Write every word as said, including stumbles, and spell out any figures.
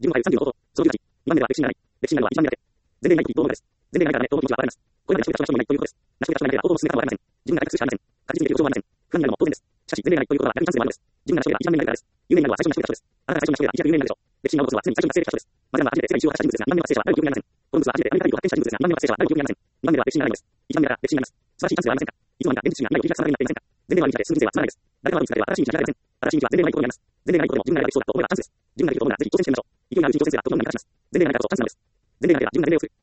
自分はさんじゅうのこと、そのじゅうはち、にばんめでは歴史にならない。歴史になるのは一番目だけ。前年がないということです。前年がないからね、との気持ちはわかります。これまで成し遂げた人が人もいないということです。成し遂げた人がいないから、方法の進め方もわかりません。自分が活躍するしかありません。確実にできる情報はありません。不可になるのも当然です。しかし、前年がないということは逆にチャンスでもあるのです。自分が成し遂げた一番目になるからです。有名になるのは最初に成し遂げた人です。あなたが最初に成し遂げた一躍有名になるでしょう。歴史に名を残すのは常に最初に達成した人です。まずは初めて世界一を果たした人物ですが、にばんめは成者はある記憶にありません。コロンブスは初めてアメリカ大陸を発見した人物ですが、にばんめは成者はある記憶にありません。にばんめは歴史にならないのです。いちばんめだから歴史になります。素晴らしいチャンスではありませんか。いつの間にか現実主義が未来を切り開く様になっていませんか。前年はある道だけ進む人生はつまらないです。誰もある道だけは新しい道が開かれません。新しい道は前年がないことにあります。前年がないことでも自分がやればできそうだと思えばチャンスです。自分ができると思うならぜひ挑戦してみましょう。勢いのあるうちに挑戦するなと興味をなくします。前年がないからこそチャンスなのです。前年がないから自分が年齢を作る。